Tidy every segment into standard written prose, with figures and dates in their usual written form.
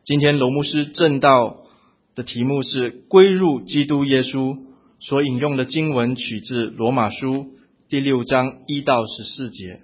今天罗牧师正道的题目是归入基督耶稣，所引用的经文取自罗马书第6章1到14节。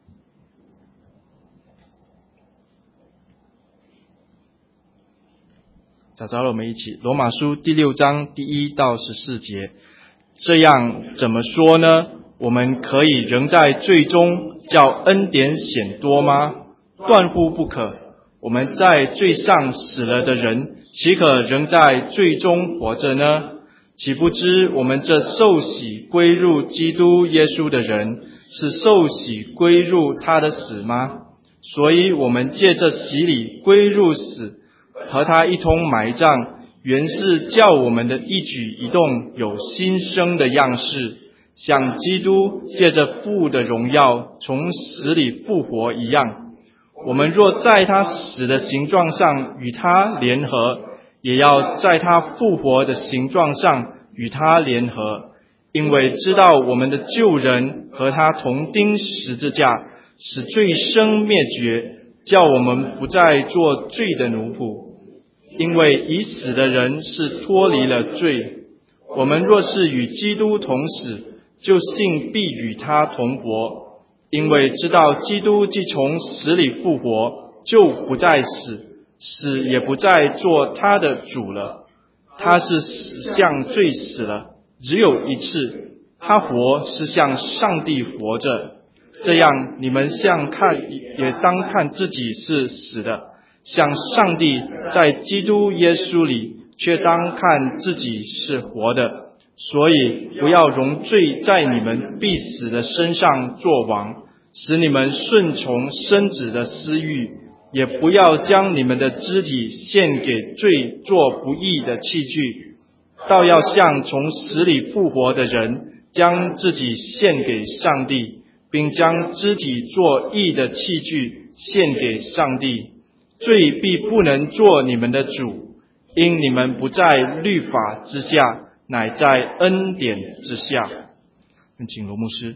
找着了，我们一起罗马书第6章第1到14节。这样怎么说呢？我们可以仍在罪中叫恩典显多吗？断乎不可。我们在罪上死了的人，岂可仍在罪中活着呢？岂不知我们这受洗归入基督耶稣的人，是受洗归入他的死吗？所以我们借着洗礼归入死，和他一同埋葬，原是叫我们的一举一动有新生的样式，像基督借着父的荣耀从死里复活一样。我们若在他死的形状上与他联合，也要在他复活的形状上与他联合，因为知道我们的旧人和他同钉十字架，使罪生灭绝，叫我们不再做罪的奴仆。因为已死的人是脱离了罪。我们若是与基督同死，就信必与他同活。因为知道基督既从死里复活，就不再死，死也不再做他的主了。他是死向罪死了，只有一次；他活是向上帝活着。这样你们也当看自己是死的，像上帝在基督耶稣里却当看自己是活的。所以不要容罪在你们必死的身上作王，使你们顺从身子的私欲，也不要将你们的肢体献给罪做不义的器具，倒要像从死里复活的人，将自己献给上帝，并将肢体做义的器具献给上帝。罪必不能做你们的主，因你们不在律法之下，乃在恩典之下。请罗牧师。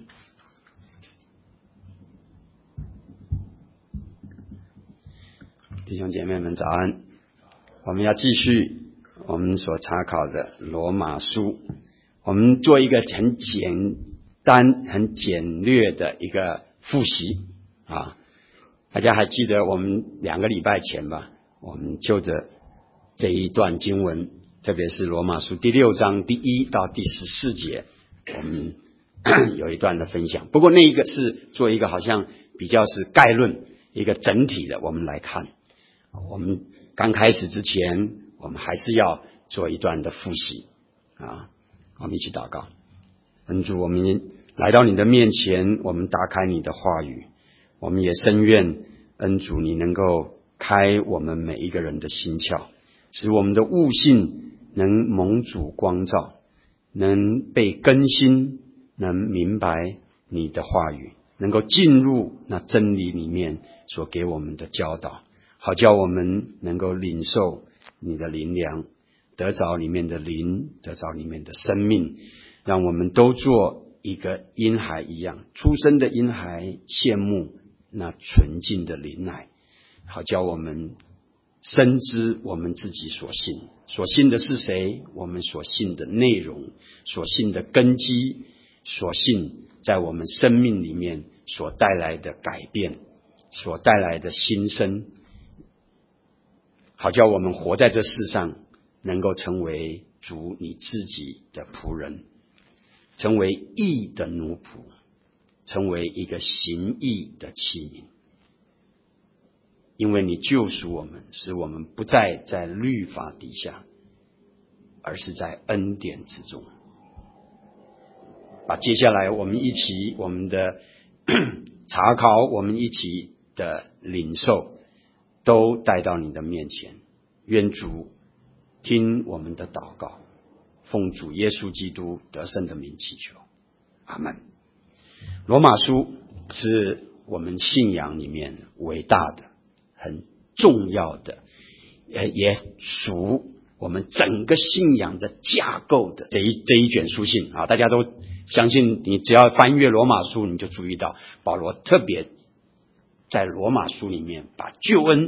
弟兄姐妹们早安，我们要继续我们所查考的罗马书，我们做一个很简单很简略的一个复习啊。大家还记得我们2个礼拜前吧，我们就着这一段经文，特别是罗马书第6章第1到第14节，我们有一段的分享。不过那一个是做一个好像比较是概论，一个整体的我们来看。我们刚开始之前，我们还是要做一段的复习啊。我们一起祷告。恩主，我们来到你的面前，我们打开你的话语，我们也深愿恩主你能够开我们每一个人的心窍，使我们的悟性能蒙主光照，能被更新，能明白你的话语，能够进入那真理里面所给我们的教导，好叫我们能够领受你的灵粮，得着里面的灵，得着里面的生命，让我们都做一个婴孩一样，出生的婴孩羡慕那纯净的灵奶，好叫我们深知我们自己所信的是谁，我们所信的内容，所信的根基，所信在我们生命里面所带来的改变，所带来的新生，好叫我们活在这世上，能够成为主你自己的仆人，成为义的奴仆，成为一个行义的器皿。因为你救赎我们，使我们不再在律法底下，而是在恩典之中。把接下来我们的查考，我们一起的领受都带到你的面前。愿主听我们的祷告，奉主耶稣基督得胜的名祈求，阿们。罗马书是我们信仰里面伟大的很重要的，也属我们整个信仰的架构的这一卷书信啊。大家都相信，你只要翻阅罗马书，你就注意到保罗特别在罗马书里面把救恩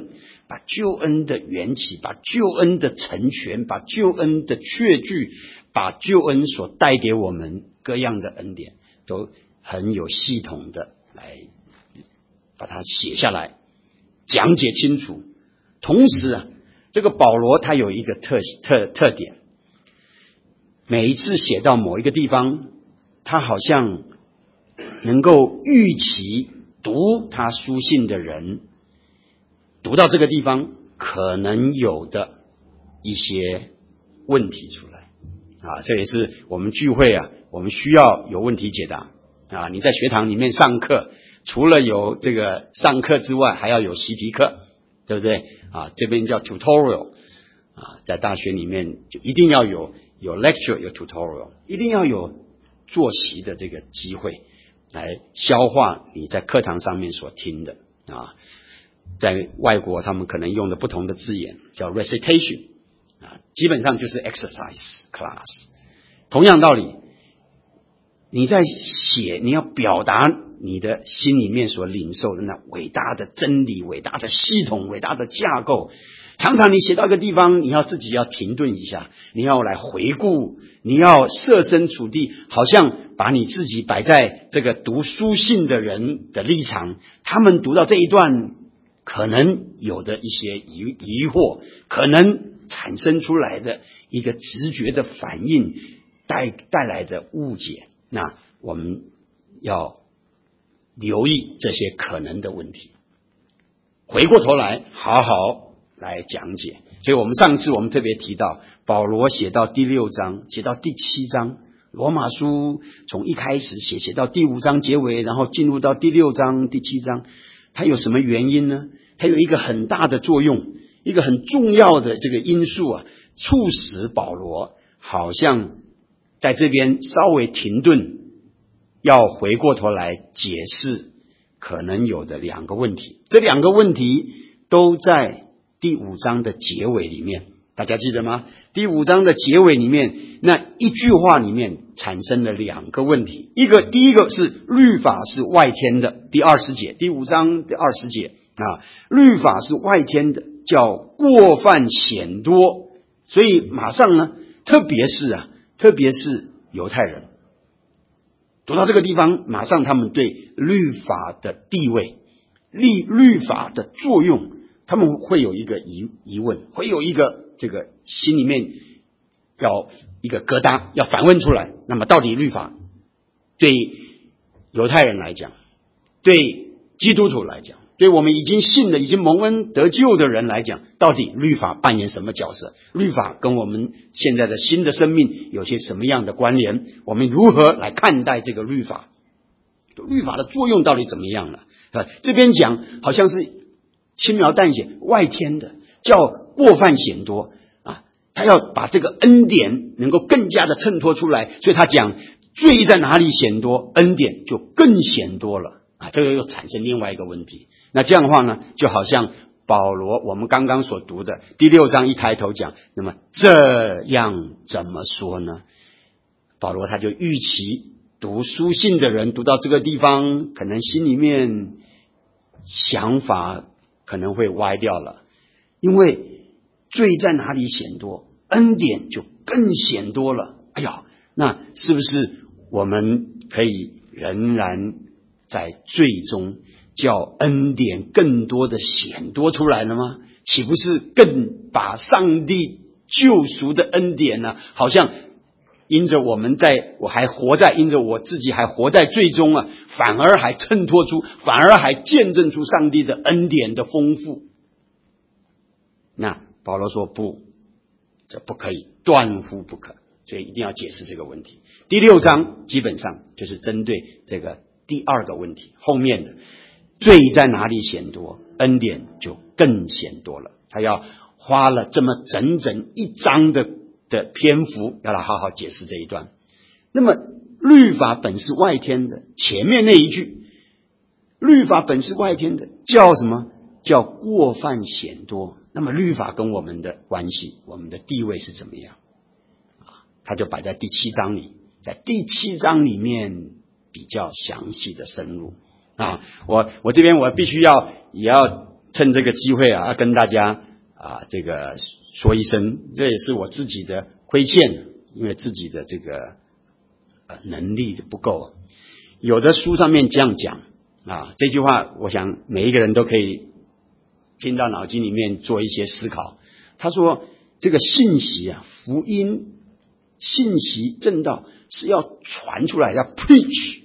把救恩的缘起，把救恩的成全，把救恩的确据，把救恩所带给我们各样的恩典，都很有系统的来把它写下来，讲解清楚。同时啊，这个保罗他有一个特点，每一次写到某一个地方，他好像能够预期读他书信的人读到这个地方可能有的一些问题出来啊，这也是我们聚会啊，我们需要有问题解答啊。你在学堂里面上课，除了有这个上课之外，还要有习题课，对不对啊？这边叫 tutorial 啊，在大学里面就一定要有 lecture 有 tutorial， 一定要有做习的这个机会来消化你在课堂上面所听的啊。在外国他们可能用的不同的字眼叫 recitation 啊，基本上就是 exercise class。 同样道理，你在写，你要表达你的心里面所领受的那伟大的真理、伟大的系统、伟大的架构，常常你写到一个地方，你要自己要停顿一下，你要来回顾，你要设身处地，好像把你自己摆在这个读书信的人的立场，他们读到这一段可能有的一些疑惑，可能产生出来的一个直觉的反应，带来的误解，那我们要留意这些可能的问题，回过头来好好来讲解。所以我们上次特别提到，保罗写到第6章，写到第7章，罗马书从一开始写到第5章结尾，然后进入到第6章第7章，它有什么原因呢？它有一个很大的作用，一个很重要的这个因素啊，促使保罗好像在这边稍微停顿，要回过头来解释可能有的2个问题。这2个问题都在第5章的结尾里面，大家记得吗？第5章的结尾里面，那一句话里面产生了2个问题。第一个是律法是外天的，第20节，第5章的20节啊，律法是外天的，叫过犯显多。所以马上呢，特别是犹太人读到这个地方，马上他们对律法的地位、律法的作用，他们会有一个疑问，会有一个这个心里面要一个疙瘩，要反问出来。那么到底律法对犹太人来讲，对基督徒来讲，对我们已经信的、已经蒙恩得救的人来讲，到底律法扮演什么角色？律法跟我们现在的新的生命有些什么样的关联？我们如何来看待这个律法？律法的作用到底怎么样了？这边讲好像是轻描淡写，外天的，叫过犯显多啊，他要把这个恩典能够更加的衬托出来，所以他讲罪在哪里显多，恩典就更显多了啊，这个又产生另外一个问题。那这样的话呢，就好像保罗我们刚刚所读的第6章一开头讲，那么这样怎么说呢？保罗他就预期读书信的人读到这个地方，可能心里面想法可能会歪掉了，因为罪在哪里显多，恩典就更显多了。哎呀，那是不是我们可以仍然在罪中叫恩典更多的显多出来了吗？岂不是更把上帝救赎的恩典呢，好像因着因着我自己还活在罪中啊，反而还衬托出，反而还见证出上帝的恩典的丰富。那保罗说不，这不可以，断乎不可，所以一定要解释这个问题。第6章基本上就是针对这个第2个问题，后面的罪在哪里显多，恩典就更显多了。他要花了这么整整1章的篇幅，要来好好解释这一段。那么律法本是外天的，前面那一句律法本是外天的，叫什么？叫过犯显多。那么律法跟我们的关系，我们的地位是怎么样啊？他就摆在第7章里，在第7章里面比较详细的深入啊。我这边我必须也要趁这个机会啊，跟大家这个说一声，这也是我自己的亏欠，因为自己的这个能力不够。有的书上面这样讲这句话我想每一个人都可以听到脑筋里面做一些思考。他说这个信息福音信息正道是要传出来，要 preach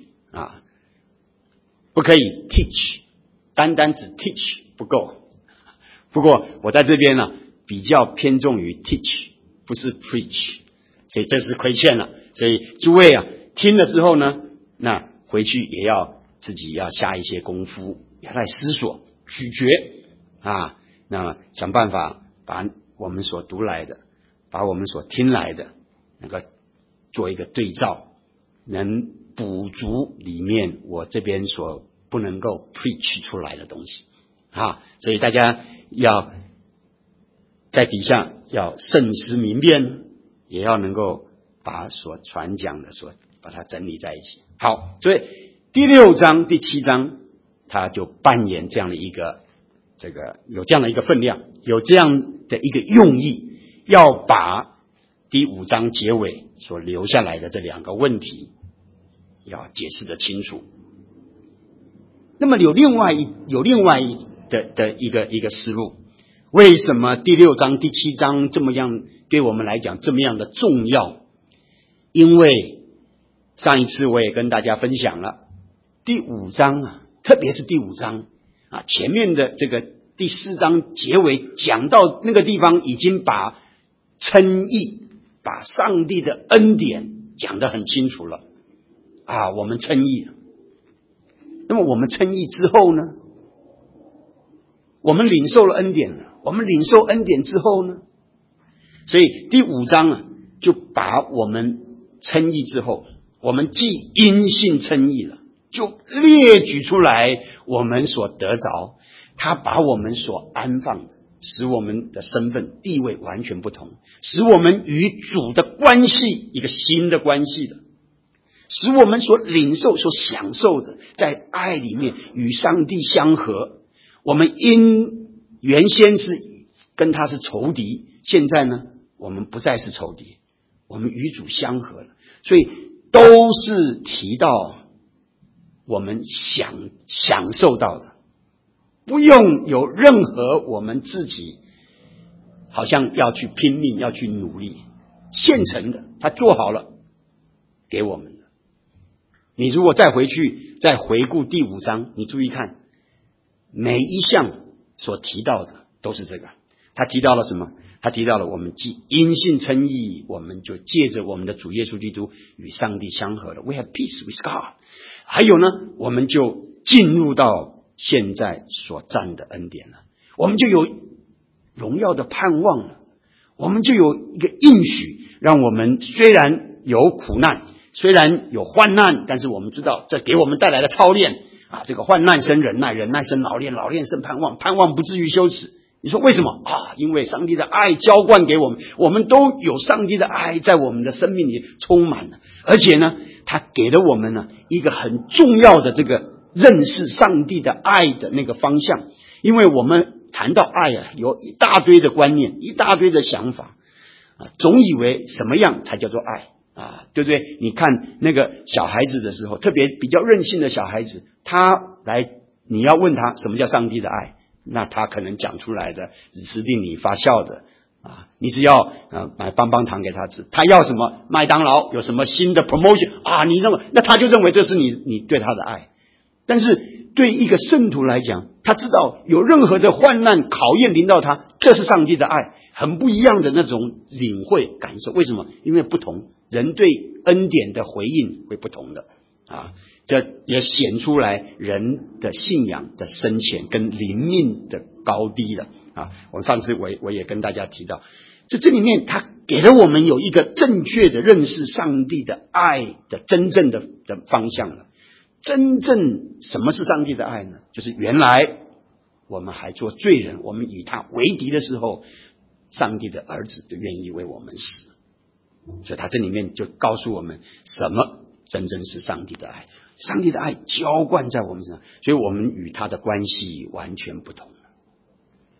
不可以 teach， 单只 teach 不够。不过我在这边比较偏重于 teach， 不是 preach， 所以这是亏欠了。所以诸位听了之后呢，那回去也要自己要下一些功夫，要来思索咀嚼那想办法把我们所读来的，把我们所听来的能够做一个对照，能补足里面我这边所不能够 preach 出来的东西所以大家要在底下要慎思明辨，也要能够把所传讲的把它整理在一起。好，所以第6章第7章他就扮演这样的一个有这样的一个分量，有这样的一个用意，要把第5章结尾所留下来的这2个问题要解释得清楚。那么有另外的一个思路，为什么第6章第7章这么样对我们来讲这么样的重要？因为上一次我也跟大家分享了第5章特别是第5章前面的这个第4章结尾讲到那个地方，已经把称义，把上帝的恩典讲得很清楚了我们称义了。那么我们称义之后呢，我们领受了恩典了，我们领受恩典之后呢，所以第5章就把我们称义之后，我们既因信称义了，就列举出来我们所得着，他把我们所安放的，使我们的身份地位完全不同，使我们与主的关系一个新的关系的，使我们所领受所享受的在爱里面与上帝相合。我们因原先是跟他是仇敌，现在呢我们不再是仇敌，我们与主相合了。所以都是提到我们享受到的，不用有任何我们自己好像要去拼命要去努力，现成的他做好了给我们的。你如果再回去再回顾第5章，你注意看每一项所提到的都是这个。他提到了什么？他提到了我们既因信称义，我们就借着我们的主耶稣基督与上帝相合了， We have peace with God。 还有呢，我们就进入到现在所占的恩典了，我们就有荣耀的盼望了，我们就有一个应许，让我们虽然有苦难，虽然有患难，但是我们知道这给我们带来了操练这个患难生忍耐，忍耐生老练，老练生盼望，盼望不至于羞耻。你说为什么因为上帝的爱浇灌给我们，我们都有上帝的爱在我们的生命里充满了，而且呢他给了我们呢一个很重要的这个认识上帝的爱的那个方向。因为我们谈到爱有一大堆的观念，一大堆的想法总以为什么样才叫做爱对不对？你看那个小孩子的时候，特别比较任性的小孩子，你要问他什么叫上帝的爱，那他可能讲出来的只是令你发笑的你只要买棒棒糖给他吃，他要什么麦当劳有什么新的 promotion 你认为那他就认为这是你对他的爱。但是对一个圣徒来讲，他知道有任何的患难考验临到他，这是上帝的爱，很不一样的那种领会感受。为什么？因为不同，人对恩典的回应会不同的这也显出来人的信仰的深浅跟灵命的高低了我上次我也跟大家提到，这里面他给了我们有一个正确的认识上帝的爱的真正的方向了。真正什么是上帝的爱呢？就是原来我们还做罪人，我们与他为敌的时候，上帝的儿子就愿意为我们死。所以他这里面就告诉我们什么真正是上帝的爱，上帝的爱浇灌在我们身上，所以我们与他的关系完全不同了。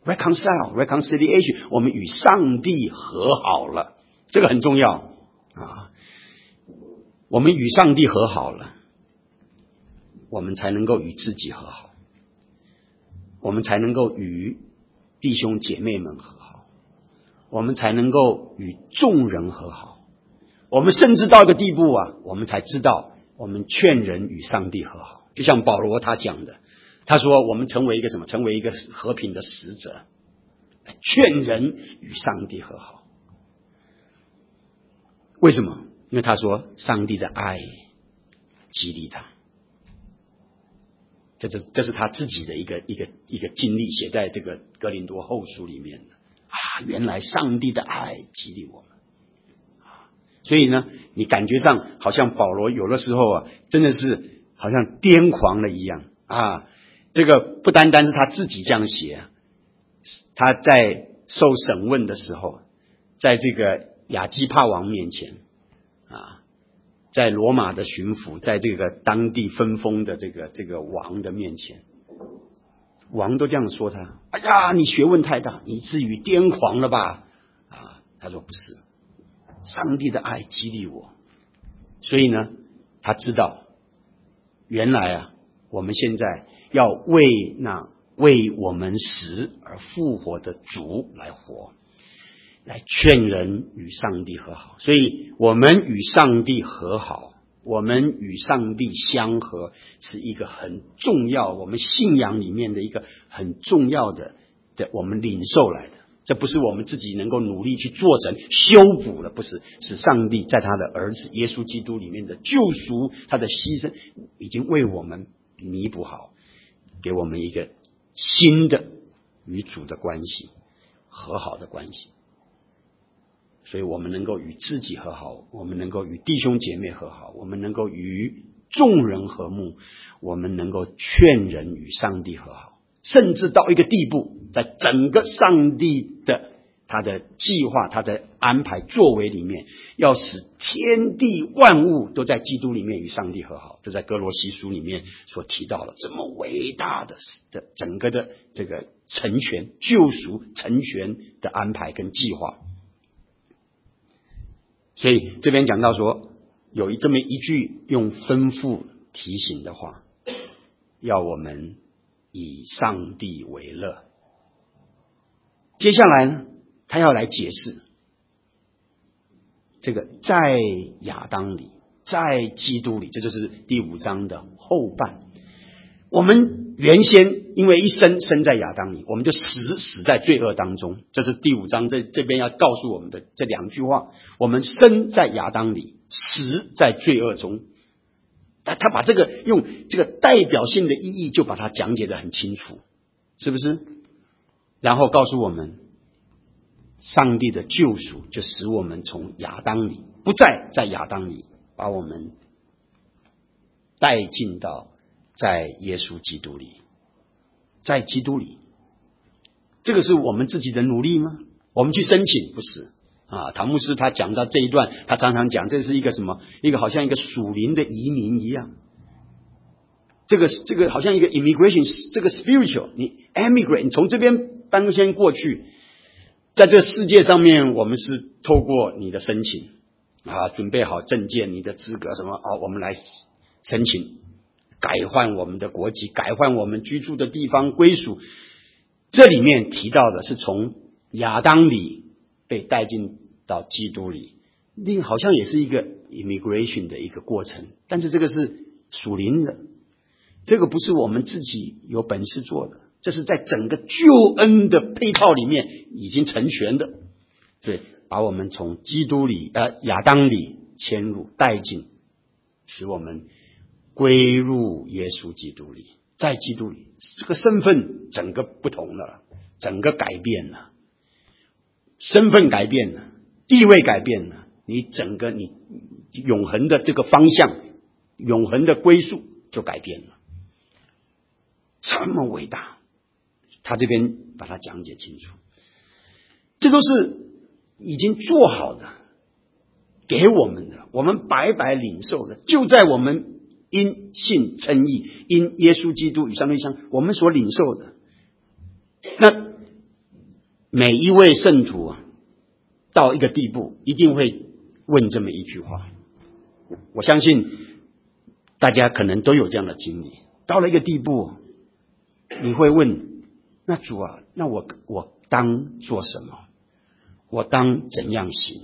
reconciliation， 我们与上帝和好了，这个很重要啊。我们与上帝和好了，我们才能够与自己和好，我们才能够与弟兄姐妹们和好，我们才能够与众人和好。我们甚至到一个地步啊，我们才知道我们劝人与上帝和好。就像保罗他讲的，他说我们成为一个什么？成为一个和平的使者，劝人与上帝和好。为什么？因为他说上帝的爱激励他，这是他自己的一个经历，写在这个哥林多后书里面的啊。原来上帝的爱激励我们。所以呢，你感觉上好像保罗有的时候啊，真的是好像癫狂了一样啊。这个不单单是他自己这样写啊，他在受审问的时候，在这个亚基帕王面前啊，在罗马的巡抚，在这个当地分封的这个王的面前，王都这样说他：哎呀，你学问太大，你至于癫狂了吧？啊，他说不是。上帝的爱激励我，所以呢，他知道原来啊，我们现在要为我们死而复活的主来活，来劝人与上帝和好。所以我们与上帝和好，我们与上帝相合，是一个很重要，我们信仰里面的一个很重要的我们领受来的。这不是我们自己能够努力去做成修补的，不是，是上帝在他的儿子耶稣基督里面的救赎，他的牺牲已经为我们弥补好，给我们一个新的与主的关系，和好的关系。所以我们能够与自己和好，我们能够与弟兄姐妹和好，我们能够与众人和睦，我们能够劝人与上帝和好，甚至到一个地步，在整个上帝的他的计划，他的安排作为里面，要使天地万物都在基督里面与上帝和好。这在哥罗西书里面所提到了这么伟大的整个的这个成全救赎成全的安排跟计划。所以这边讲到说，有这么一句用吩咐提醒的话，要我们以上帝为乐。接下来呢，他要来解释这个在亚当里，在基督里，这就是第5章的后半。我们原先因为一生在亚当里，我们就死在罪恶当中，这是第5章这边要告诉我们的这2句话。我们生在亚当里，死在罪恶中。他把这个用这个代表性的意义就把它讲解得很清楚，是不是？然后告诉我们上帝的救赎就使我们从亚当里不再在亚当里，把我们带进到在耶稣基督里。在基督里，这个是我们自己的努力吗？我们去申请？不是啊。唐牧师他讲到这一段，他常常讲这是一个什么，一个好像一个属灵的移民一样，这个好像一个 immigration， 这个 spiritual， 你 emigrate， 你从这边搬先过去，在这个世界上面，我们是透过你的申请啊，准备好证件，你的资格什么啊，我们来申请改换我们的国籍，改换我们居住的地方归属。这里面提到的是从亚当里被带进到基督里，好像也是一个 immigration 的一个过程，但是这个是属灵的，这个不是我们自己有本事做的，这是在整个救恩的配套里面已经成全的。对，把我们从基督里亚当里迁入带进，使我们归入耶稣基督里，在基督里，这个身份整个不同了，整个改变了，身份改变了，地位改变了，你整个你永恒的这个方向，永恒的归宿就改变了，这么伟大，他这边把它讲解清楚，这都是已经做好的，给我们的，我们白白领受的，就在我们因信称义，因耶稣基督与上帝相，我们所领受的。那每一位圣徒啊，到一个地步，一定会问这么一句话。我相信大家可能都有这样的经历。到了一个地步，你会问：那主啊，那我当做什么？我当怎样行？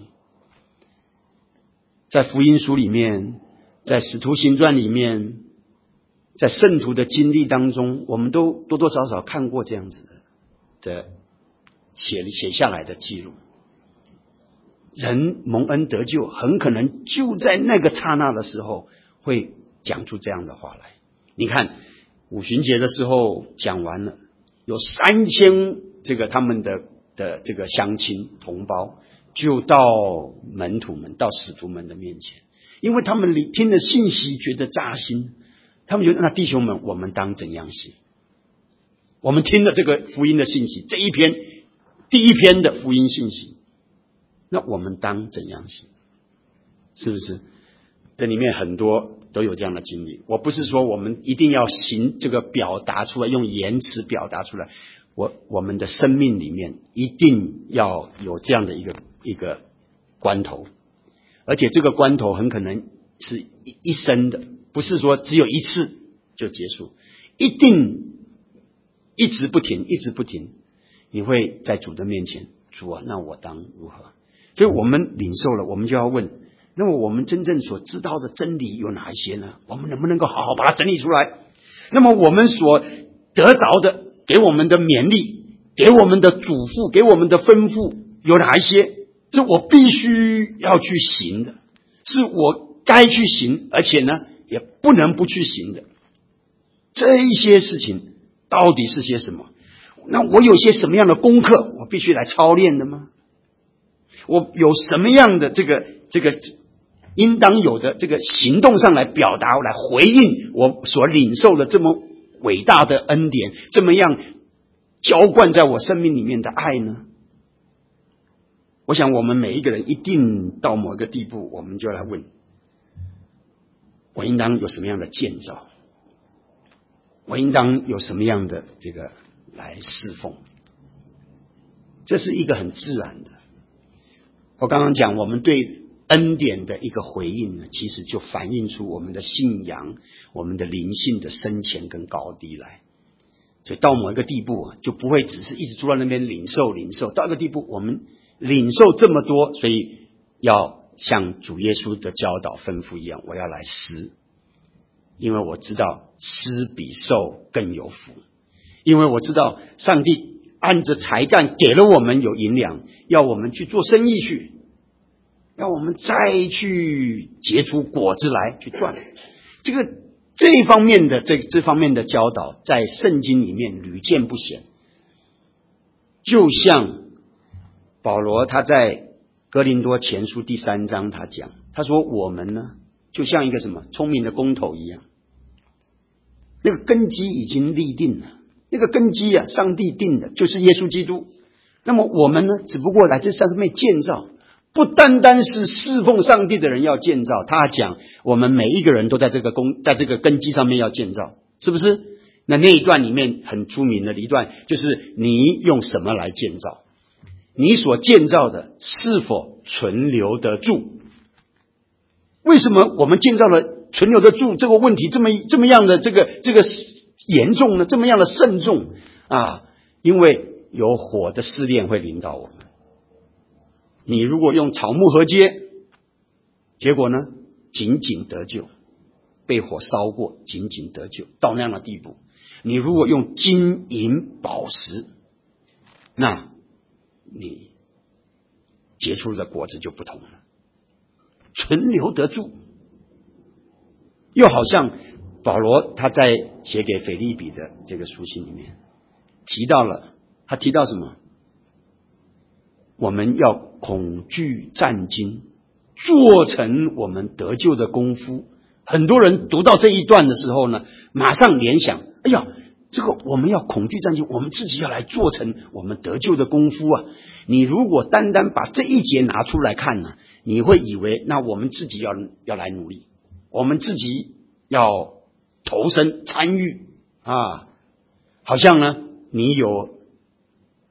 在福音书里面，在使徒行传里面，在圣徒的经历当中，我们都多多少少看过这样子的写下来的记录。人蒙恩得救，很可能就在那个刹那的时候会讲出这样的话来。你看五旬节的时候讲完了，有3000这个他们的这个乡亲同胞就到门徒们到使徒们的面前，因为他们听了信息觉得扎心，他们觉得那弟兄们，我们当怎样行？我们听了这个福音的信息，这一篇第一篇的福音信息，那我们当怎样行？是不是？这里面很多都有这样的经历。我不是说我们一定要行这个表达出来，用言辞表达出来。我们的生命里面一定要有这样的一个关头，而且这个关头很可能是一生的，不是说只有一次就结束，一定一直不停，一直不停。你会在主的面前，主啊，那我当如何？所以我们领受了，我们就要问，那么我们真正所知道的真理有哪一些呢？我们能不能够好好把它整理出来？那么我们所得着的，给我们的勉励，给我们的嘱咐，给我们的吩咐有哪一些？是我必须要去行的，是我该去行，而且呢也不能不去行的。这一些事情到底是些什么？那我有些什么样的功课我必须来操练的吗？我有什么样的这个应当有的这个行动上来表达，来回应我所领受的这么伟大的恩典，这么样浇灌在我生命里面的爱呢？我想我们每一个人一定到某一个地步，我们就来问，我应当有什么样的建造？我应当有什么样的这个来侍奉？这是一个很自然的。我刚刚讲，我们对恩典的一个回应呢，其实就反映出我们的信仰，我们的灵性的深浅跟高低来。所以到某一个地步就不会只是一直坐在那边领受，到一个地步我们领受这么多，所以要像主耶稣的教导吩咐一样，我要来施，因为我知道施比受更有福，因为我知道上帝按着才干给了我们有银两，要我们去做生意去，要我们再去结出果子来去赚。这方面的这方面的教导在圣经里面屡见不鲜。就像保罗他在哥林多前书第3章他讲，他说我们呢就像一个什么聪明的工头一样，那个根基已经立定了，那个根基啊上帝定的，就是耶稣基督。那么我们呢只不过来这上面建造，不单单是侍奉上帝的人要建造，他讲我们每一个人都在这个根基上面要建造，是不是？那一段里面很出名的一段，就是你用什么来建造？你所建造的是否存留得住？为什么我们建造了存留得住这个问题这么样的这个严重呢？这么样的慎重啊？因为有火的试炼会领导我们。你如果用草木合接，结果呢仅仅得救，被火烧过仅仅得救，到那样的地步。你如果用金银宝石，那你结出的果子就不同了，存留得住。又好像保罗他在写给腓立比的这个书信里面提到什么？我们要恐惧战兢，做成我们得救的功夫。很多人读到这一段的时候呢，马上联想，哎呀，这个我们要恐惧战兢，我们自己要来做成我们得救的功夫啊。你如果单单把这一节拿出来看呢，你会以为那我们自己要来努力，我们自己要投身参与啊，好像呢你有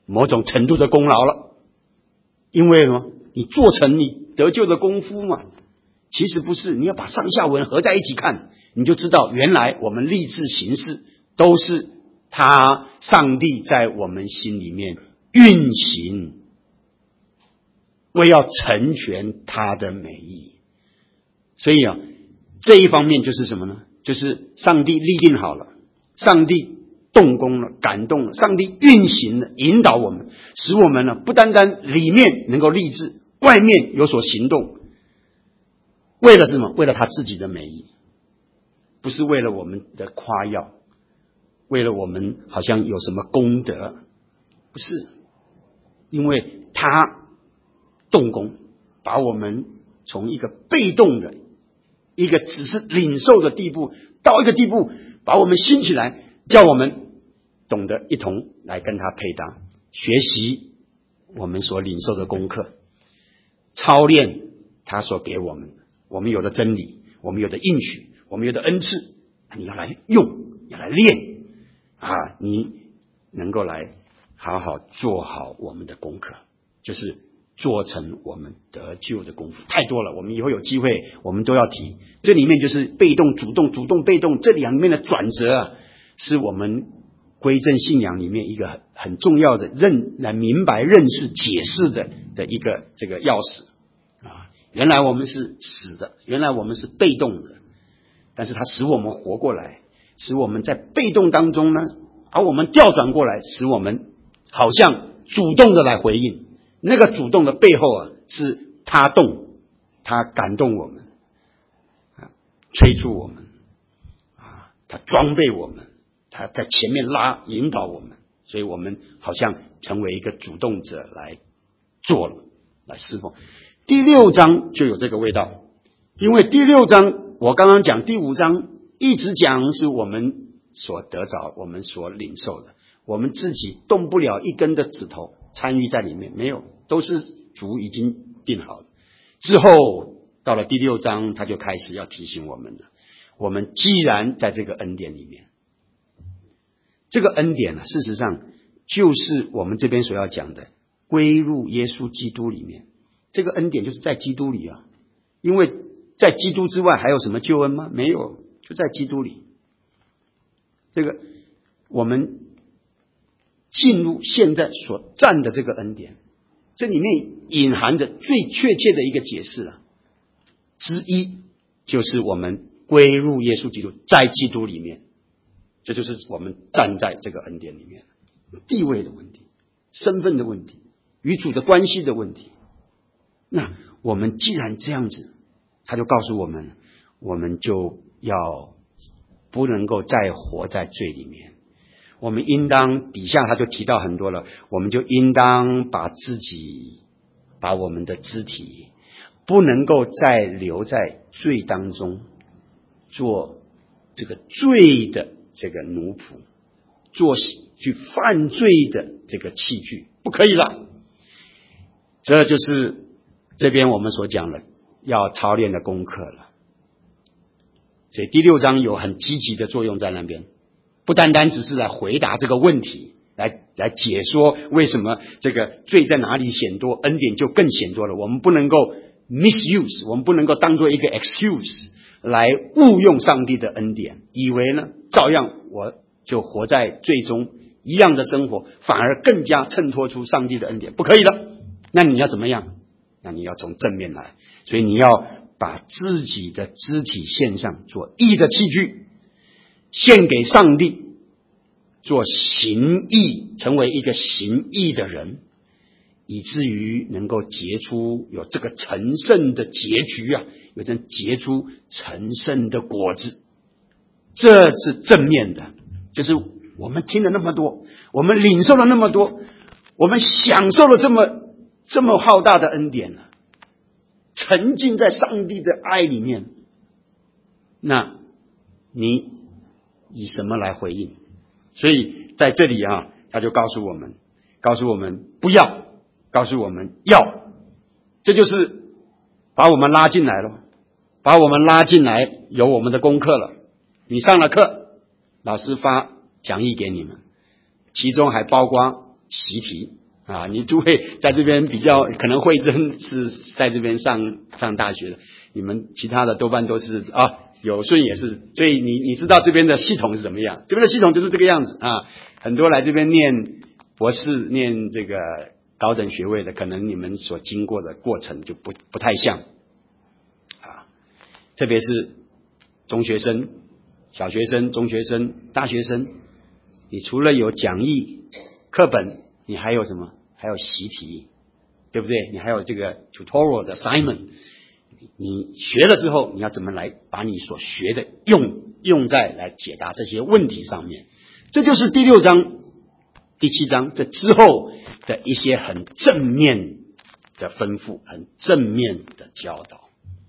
某种程度的功劳了，因为呢，你做成你得救的功夫嘛。其实不是，你要把上下文合在一起看，你就知道原来我们立志行事都是上帝在我们心里面运行，为要成全他的美意。所以这一方面就是什么呢？就是上帝立定好了，上帝动工了，感动了，上帝运行了，引导我们，使我们呢不单单里面能够立志，外面有所行动。为了什么？为了他自己的美意，不是为了我们的夸耀，为了我们好像有什么功德，不是，因为他动工，把我们从一个被动的一个只是领受的地步，到一个地步把我们兴起来，叫我们懂得一同来跟他配搭，学习我们所领受的功课，操练他所给我们有的真理，我们有的应许，我们有的恩赐，你要来用，要来练你能够来好好做好我们的功课，就是做成我们得救的功夫。太多了，我们以后有机会我们都要提。这里面就是被动主动，主动被动，这两面的转折是我们归正信仰里面一个很重要的来明白认识解释的一个这个钥匙原来我们是死的，原来我们是被动的，但是它使我们活过来，使我们在被动当中呢，把我们调转过来，使我们好像主动的来回应。那个主动的背后是他动，他感动我们催促我们他装备我们，他在前面引导我们，所以我们好像成为一个主动者来做了，来侍奉。第6章就有这个味道，因为第6章我刚刚讲，第5章一直讲是我们所得着，我们所领受的，我们自己动不了一根的指头参与在里面，没有，都是主已经定好了。之后到了第6章，他就开始要提醒我们了，我们既然在这个恩典里面，这个恩典事实上就是我们这边所要讲的归入耶稣基督里面。这个恩典就是在基督里因为在基督之外还有什么救恩吗？没有，就在基督里。这个我们进入现在所占的这个恩典，这里面隐含着最确切的一个解释之一，就是我们归入耶稣基督，在基督里面，这就是我们站在这个恩典里面，地位的问题，身份的问题，与主的关系的问题。那我们既然这样子，他就告诉我们，我们就要不能够再活在罪里面，我们应当，底下他就提到很多了，我们就应当把我们的肢体不能够再留在罪当中，做这个罪的这个奴仆，做去犯罪的这个器具，不可以了。这就是这边我们所讲的要操练的功课了。所以第6章有很积极的作用在那边，不单单只是来回答这个问题，来解说为什么这个罪在哪里显多，恩典就更显多了。我们不能够 misuse， 我们不能够当做一个 excuse 来误用上帝的恩典，以为呢照样我就活在罪中一样的生活，反而更加衬托出上帝的恩典，不可以的。那你要怎么样？那你要从正面来，所以你要把自己的肢体献上，做义的器具，献给上帝，做行义，成为一个行义的人，以至于能够结出有这个成圣的结局有这结出成圣的果子。这是正面的，就是我们听了那么多，我们领受了那么多，我们享受了这么浩大的恩典沉浸在上帝的爱里面，那你以什么来回应？所以在这里他就告诉我们不要，告诉我们要，这就是把我们拉进来了，把我们拉进来有我们的功课了。你上了课，老师发讲义给你们，其中还包括习题啊。你诸位在这边比较可能慧珍是在这边上大学的，你们其他的多半都是有顺也是，所以你知道这边的系统是怎么样？这边的系统就是这个样子啊。很多来这边念博士、念这个高等学位的，可能你们所经过的过程就不太像啊。特别是中学生、小学生、中学生、大学生，你除了有讲义、课本，你还有什么？还有习题，对不对？你还有这个 tutorial 的 assignment。你学了之后，你要怎么来把你所学的用在来解答这些问题上面？这就是第6章、第7章这之后的一些很正面的吩咐，很正面的教导。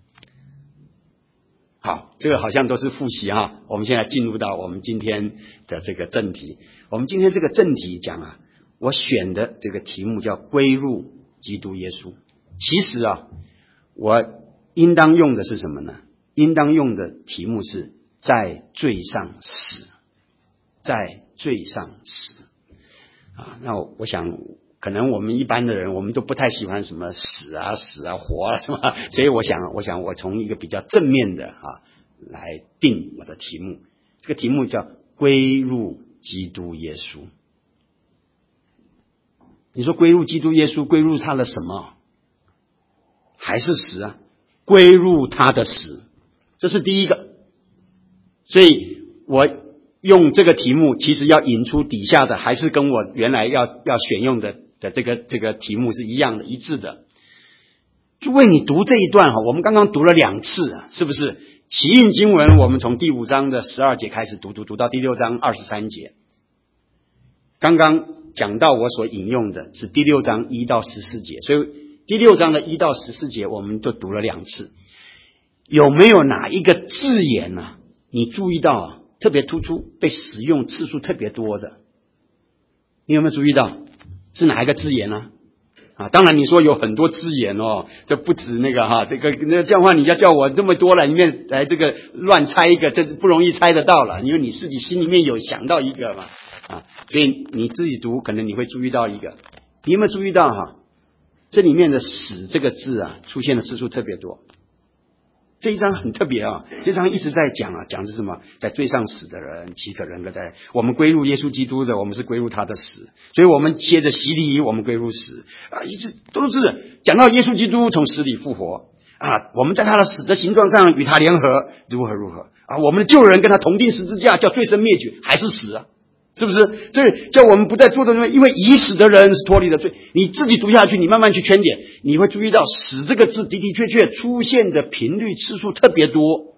好，这个好像都是复习哈。我们现在进入到我们今天的这个正题。我们今天这个正题讲我选的这个题目叫归入基督耶稣。其实我应当用的是什么呢？应当用的题目是在罪上死，在罪上死那我想可能我们一般的人，我们都不太喜欢什么死啊活啊什么，所以我想我从一个比较正面的来定我的题目。这个题目叫归入基督耶稣。你说归入基督耶稣，归入他的什么？还是死啊？归入他的死，这是第一个。所以我用这个题目，其实要引出底下的，还是跟我原来要选用的这个题目是一样的，一致的。就为你读这一段我们刚刚读了2次是不是？起印经文我们从第5章的12节开始读到第6章23节。刚刚讲到我所引用的是第6章1到14节，所以第6章的1到14节我们就读了2次。有没有哪一个字眼你注意到特别突出，被使用次数特别多的？你有没有注意到是哪一个字眼呢？当然你说有很多字眼这不止那个这样的话你要叫我这么多了里面来这个乱猜一个，这不容易猜得到了，因为你自己心里面有想到一个嘛所以你自己读可能你会注意到一个。你有没有注意到这里面的死这个字出现的次数特别多？这一章很特别这一章一直在讲讲的是什么？在罪上死的人岂可人格在？我们归入耶稣基督的，我们是归入他的死，所以我们接着洗礼，我们归入死一直都是讲到耶稣基督从死里复活我们在他的死的形状上与他联合，如何我们的旧人跟他同定十字架，叫罪身灭绝，还是死是不是？所以叫我们不再做的，因为已死的人是脱离了罪。你自己读下去，你慢慢去圈点，你会注意到死这个字的确出现的频率次数特别多。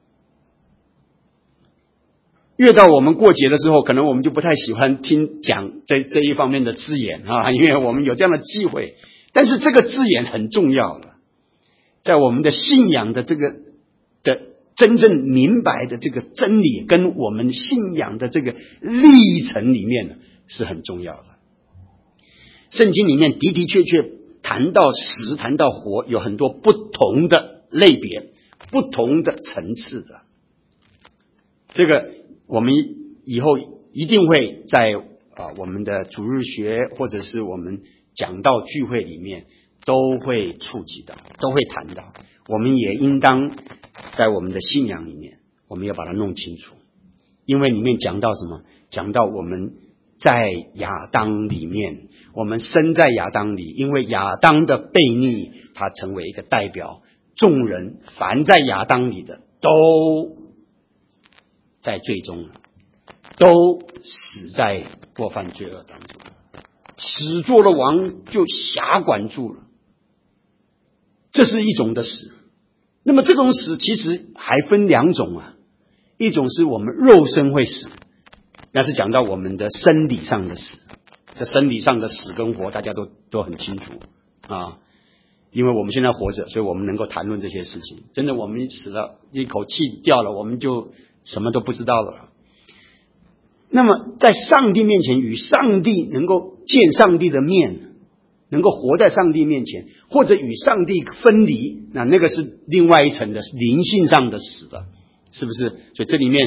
越到我们过节的时候，可能我们就不太喜欢听讲这一方面的字眼因为我们有这样的忌讳。但是这个字眼很重要了，在我们的信仰的这个的真正明白的这个真理跟我们信仰的这个历程里面是很重要的。圣经里面的确谈到死谈到活有很多不同的类别，不同的层次的。这个我们以后一定会在我们的主日学或者是我们讲道聚会里面都会触及到，都会谈到。我们也应当在我们的信仰里面，我们要把它弄清楚，因为里面讲到什么？讲到我们在亚当里面，我们生在亚当里，因为亚当的悖逆，他成为一个代表，众人凡在亚当里的都在罪中了，都死在过犯罪恶当中，死做了王就辖管住了，这是一种的死。那么这种死其实还分2种一种是我们肉身会死，那是讲到我们的生理上的死。这生理上的死跟活大家都很清楚因为我们现在活着，所以我们能够谈论这些事情。真的我们死了，一口气掉了，我们就什么都不知道了。那么在上帝面前与上帝能够见上帝的面，能够活在上帝面前，或者与上帝分离，那个是另外一层的灵性上的死了，是不是？所以这里面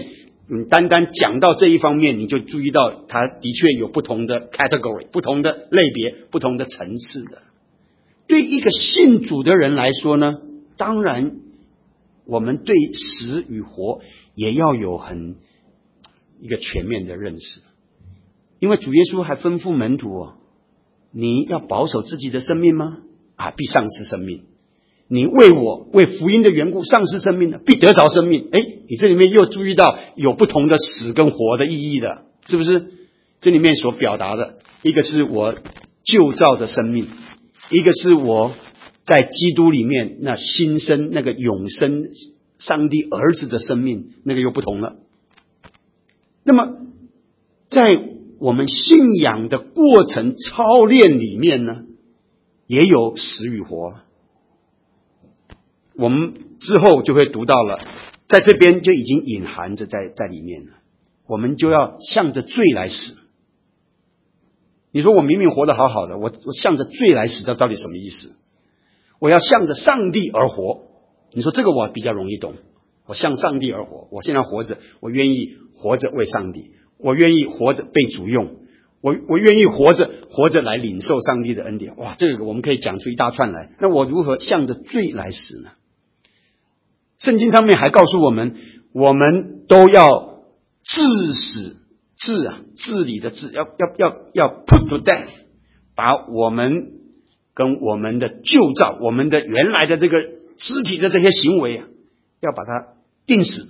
单单讲到这一方面，你就注意到它的确有不同的 category， 不同的类别，不同的层次的。对一个信主的人来说呢，当然我们对死与活也要有一个全面的认识，因为主耶稣还吩咐门徒你要保守自己的生命吗？必丧失生命。你为福音的缘故丧失生命呢，必得着生命。你这里面又注意到有不同的死跟活的意义的，是不是？这里面所表达的，一个是我旧造的生命，一个是我在基督里面那新生那个永生上帝儿子的生命，那个又不同了。那么在我们信仰的过程操练里面呢，也有死与活。我们之后就会读到了，在这边就已经隐含着在里面了。我们就要向着罪来死。你说我明明活得好好的，我向着罪来死，这到底什么意思？我要向着上帝而活。你说这个我比较容易懂，我向上帝而活。我现在活着，我愿意活着为上帝，我愿意活着被主用，我愿意活着来领受上帝的恩典。哇，这个我们可以讲出一大串来。那我如何向着罪来死呢？圣经上面还告诉我们，我们都要治死，治理的治，要 put to death， 把我们跟我们的旧造，我们的原来的这个肢体的这些行为要把它钉死。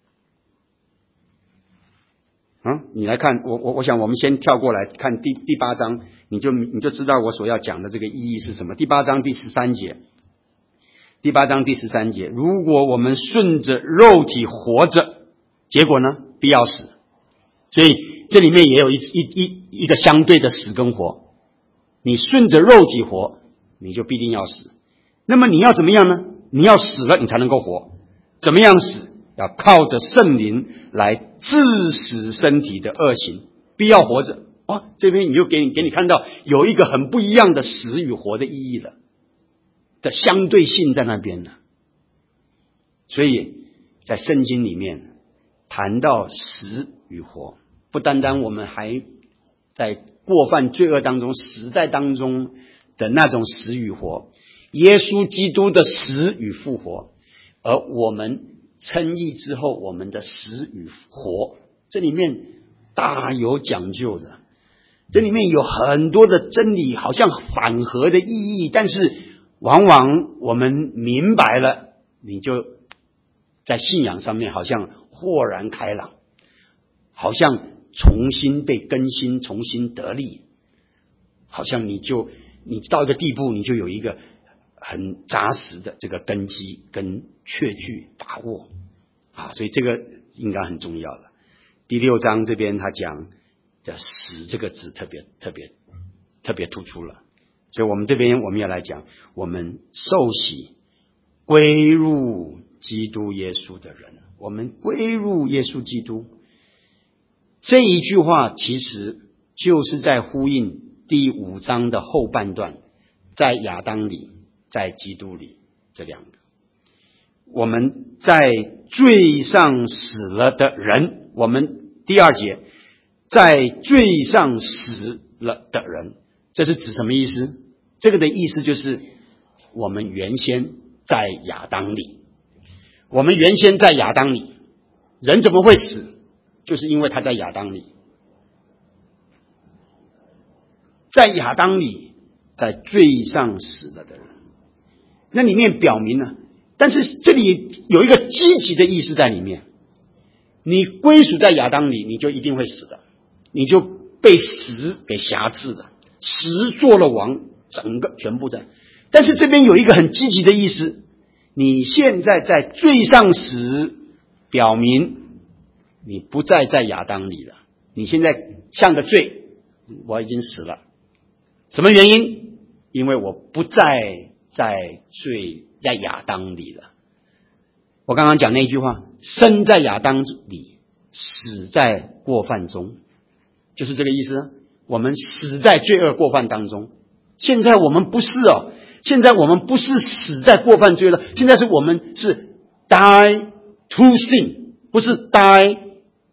你来看，我想我们先跳过来看第8章，你就知道我所要讲的这个意义是什么。第8章第13节。第8章第13节，如果我们顺着肉体活着，结果呢，必要死。所以这里面也有一个相对的死跟活。你顺着肉体活，你就必定要死。那么你要怎么样呢？你要死了，你才能够活。怎么样死？要靠着圣灵来治死身体的恶行，必要活着。这边你就给你看到有一个很不一样的死与活的意义了。的相对性在那边呢，所以在圣经里面谈到死与活，不单单我们还在过犯罪恶当中死在当中的那种死与活，耶稣基督的死与复活，而我们称义之后我们的死与活，这里面大有讲究的，这里面有很多的真理，好像反合的意义，但是往往我们明白了，你就在信仰上面好像豁然开朗，好像重新被更新，重新得力，好像你到一个地步，你就有一个很扎实的这个根基跟确据把握所以这个应该很重要了。第6章这边他讲的死这个字特别突出了。所以我们这边我们要来讲，我们受洗归入基督耶稣的人，我们归入耶稣基督，这一句话其实就是在呼应第5章的后半段，在亚当里，在基督里这两个。我们在罪上死了的人，我们第2节，在罪上死了的人，这是指什么意思？这个的意思就是我们原先在亚当里，我们原先在亚当里，人怎么会死？就是因为他在亚当里，在亚当里，在罪上死了的人。那里面表明了，但是这里有一个积极的意思在里面，你归属在亚当里，你就一定会死的，你就被死给辖制了，死做了王，整个全部在。但是这边有一个很积极的意思，你现在在罪上死，表明你不再在亚当里了，你现在向着罪，我已经死了。什么原因？因为我不再在亚当里了。我刚刚讲那句话，生在亚当里，死在过犯中，就是这个意思。我们死在罪恶过犯当中，现在我们不是现在我们不是死在过犯罪了，现在我们是 die to sin， 不是 die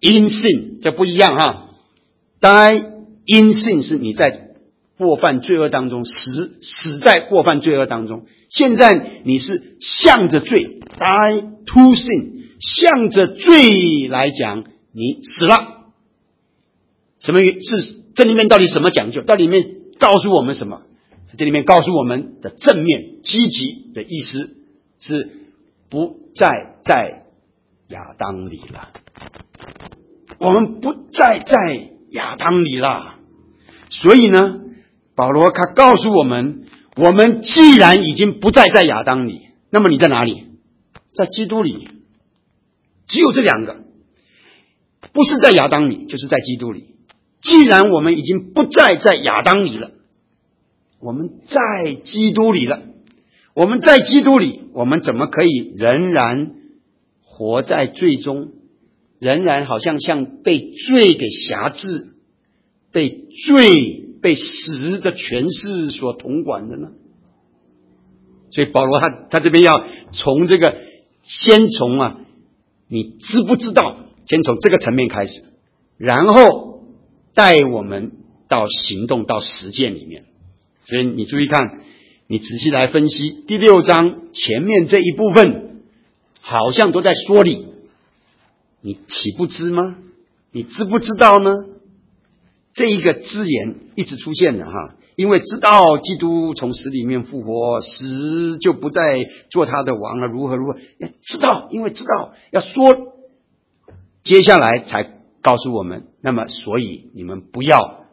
in sin， 这不一样哈。die in sin 是你在过犯罪恶当中死在过犯罪恶当中。现在你是向着罪 die to sin， 向着罪来讲，你死了。什么是这里面到底什么讲究？到里面告诉我们什么？这里面告诉我们的正面积极的意思是不再在亚当里了。我们不再在亚当里了。所以呢，保罗他告诉我们，我们既然已经不再在亚当里，那么你在哪里？在基督里。只有这两个，不是在亚当里，就是在基督里。既然我们已经不再在亚当里了，我们在基督里了。我们在基督里，我们怎么可以仍然活在罪中，仍然好像被罪给辖制，被罪被死的权势所统管的呢？所以保罗他这边要从这个先从你知不知道，先从这个层面开始，然后带我们到行动到实践里面。所以你注意看，你仔细来分析第6章前面这一部分，好像都在说理，你岂不知吗？你知不知道呢？这一个字眼一直出现的哈，因为知道基督从死里面复活，死就不再做他的王了，如何如何，要知道，因为知道要说，接下来才告诉我们，那么所以你们不要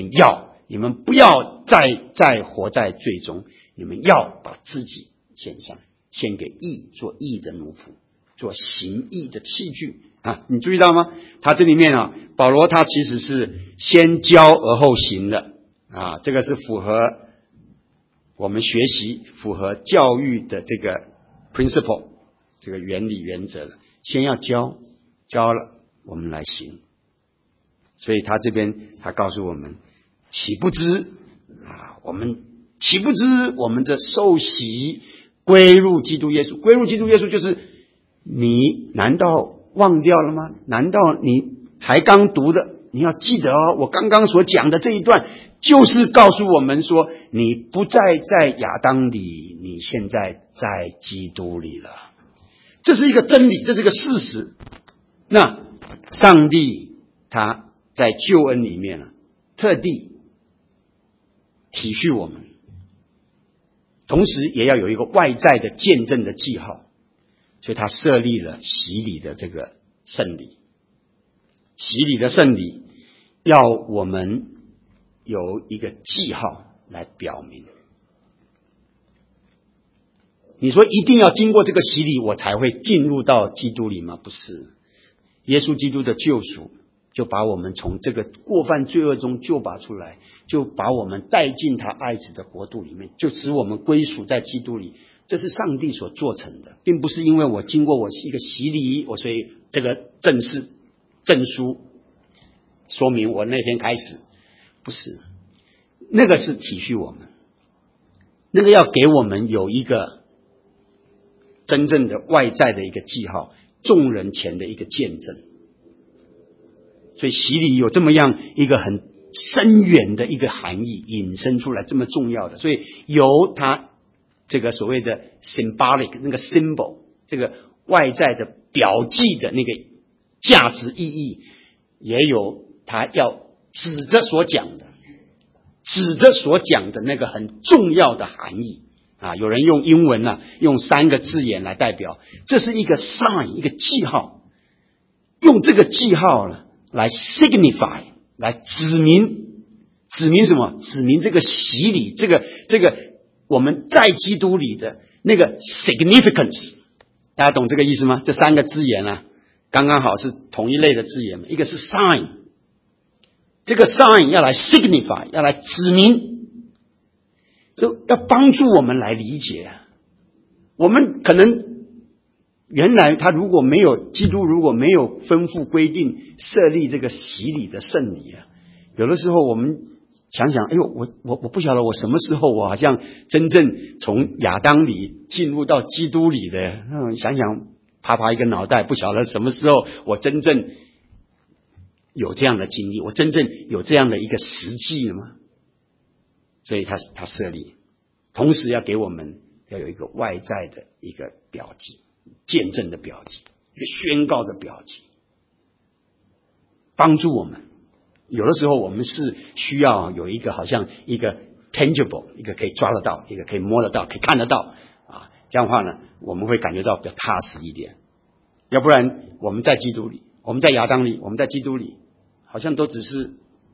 再活在罪中，你们要把自己献上，献给义，做义的奴仆，做行义的器具啊！你注意到吗？他这里面保罗他其实是先教而后行的啊，这个是符合我们学习、符合教育的这个 principle， 这个原理原则的。先要教了，我们来行。所以他这边他告诉我们，岂不知我们岂不知我们这受洗归入基督耶稣？归入基督耶稣就是你难道忘掉了吗？难道你才刚读的？你要记得我刚刚所讲的这一段就是告诉我们说，你不再在亚当里，你现在在基督里了。这是一个真理，这是一个事实。那上帝他在救恩里面特地体恤我们，同时也要有一个外在的见证的记号，所以他设立了洗礼的这个圣礼。洗礼的圣礼要我们有一个记号来表明。你说一定要经过这个洗礼我才会进入到基督里吗？不是，耶稣基督的救赎就把我们从这个过犯罪恶中救拔出来，就把我们带进他爱子的国度里面，就使我们归属在基督里。这是上帝所做成的，并不是因为我经过我一个洗礼，所以这个证书说明我那天开始，不是，那个是体恤我们，那个要给我们有一个真正的外在的一个记号，众人前的一个见证。所以洗礼有这么样一个很深远的一个含义引申出来，这么重要的，所以由它这个所谓的 symbolic 那个 symbol， 这个外在的表记的那个价值意义，也有它要指着所讲的那个很重要的含义啊。有人用英文用3个字眼来代表，这是一个 sign， 一个记号，用这个记号来 signify， 来指明什么？指明这个洗礼，这个我们在基督里的那个 significance。 大家懂这个意思吗？这3个字眼刚刚好是同一类的字眼，一个是 sign， 这个 sign 要来 signify， 要来指明，就要帮助我们来理解。我们可能原来他如果没有基督，如果没有吩咐规定设立这个洗礼的圣礼有的时候我们想想，哎呦，我不晓得我什么时候我好像真正从亚当里进入到基督里的，想想爬一个脑袋，不晓得什么时候我真正有这样的经历，我真正有这样的一个实际了吗？所以他设立，同时要给我们要有一个外在的一个标记，见证的标记，一个宣告的标记，帮助我们。有的时候我们是需要有一个好像一个 tangible， 一个可以抓得到，一个可以摸得到，可以看得到啊，这样的话呢，我们会感觉到比较踏实一点。要不然我们在基督里，我们在亚当里，我们在基督里，好像都只是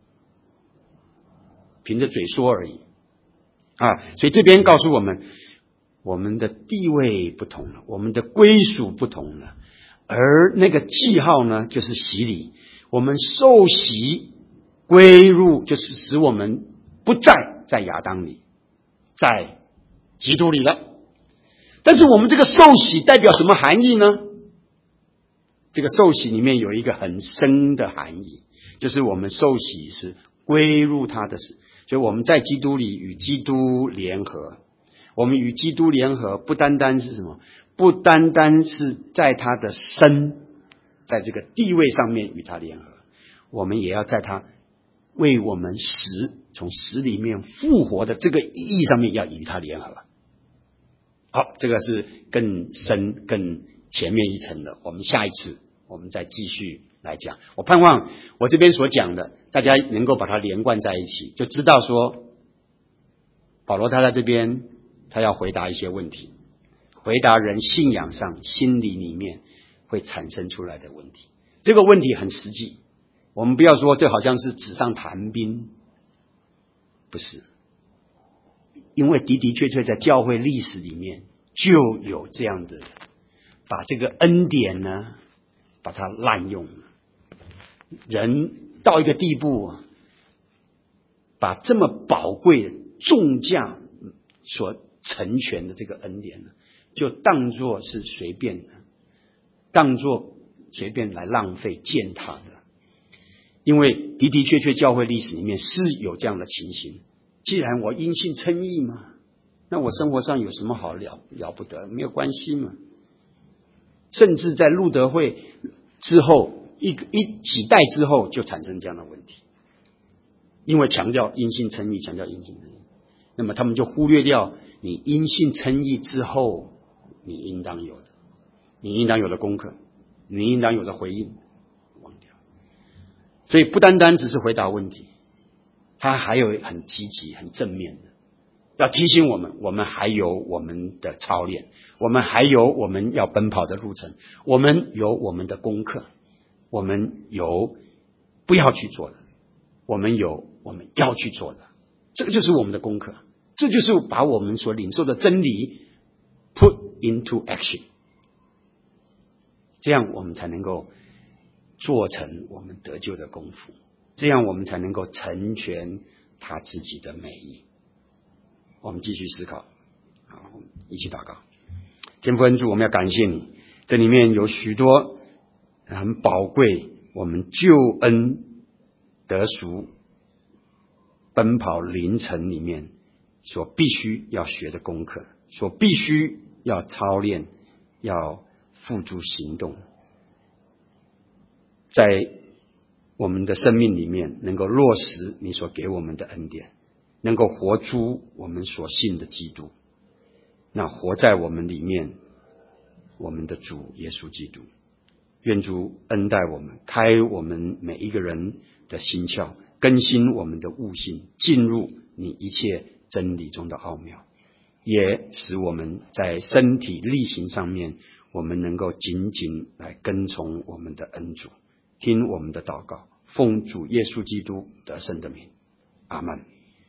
凭着嘴说而已啊。所以这边告诉我们，我们的地位不同了，我们的归属不同了，而那个记号呢，就是洗礼。我们受洗归入，就是使我们不再在亚当里，在基督里了。但是我们这个受洗代表什么含义呢？这个受洗里面有一个很深的含义，就是我们受洗是归入他的事，所以我们在基督里与基督联合。我们与基督联合不单单是什么？不单单是在他的身，在这个地位上面与他联合，我们也要在他为我们死，从死里面复活的这个意义上面要与他联合。好，这个是更深更前面一层的，我们下一次我们再继续来讲。我盼望我这边所讲的大家能够把它连贯在一起，就知道说保罗他在这边他要回答一些问题，回答人信仰上心理里面会产生出来的问题。这个问题很实际，我们不要说这好像是纸上谈兵，不是，因为的的确确在教会历史里面就有这样的人把这个恩典呢把它滥用了，人到一个地步把这么宝贵的重价所成全的这个恩典呢，就当作是随便的，当作随便来浪费践踏的。因为的的确确教会历史里面是有这样的情形，既然我因信称义嘛，那我生活上有什么好了不得？没有关系嘛。甚至在路德会之后几代之后就产生这样的问题，因为强调因信称义，强调因信称义，那么他们就忽略掉你因信称义之后你应当有的，你应当有的功课，你应当有的回应，忘掉。所以不单单只是回答问题，他还有很积极很正面的，要提醒我们，我们还有我们的操练，我们还有我们要奔跑的路程，我们有我们的功课，我们有不要去做的，我们有我们要去做的，这个就是我们的功课，这就是把我们所领受的真理 put into action， 这样我们才能够做成我们得救的功夫，这样我们才能够成全他自己的美意。我们继续思考，好，一起祷告。天父恩主，我们要感谢你，这里面有许多很宝贵我们救恩得赎奔跑灵程里面所必须要学的功课，所必须要操练，要付诸行动，在我们的生命里面能够落实你所给我们的恩典，能够活出我们所信的基督，那活在我们里面我们的主耶稣基督。愿主恩待我们，开我们每一个人的心窍，更新我们的悟性，进入你一切真理中的奥妙，也使我们在身体力行上面我们能够紧紧来跟从我们的恩主。听我们的祷告，奉主耶稣基督得胜的名，阿们。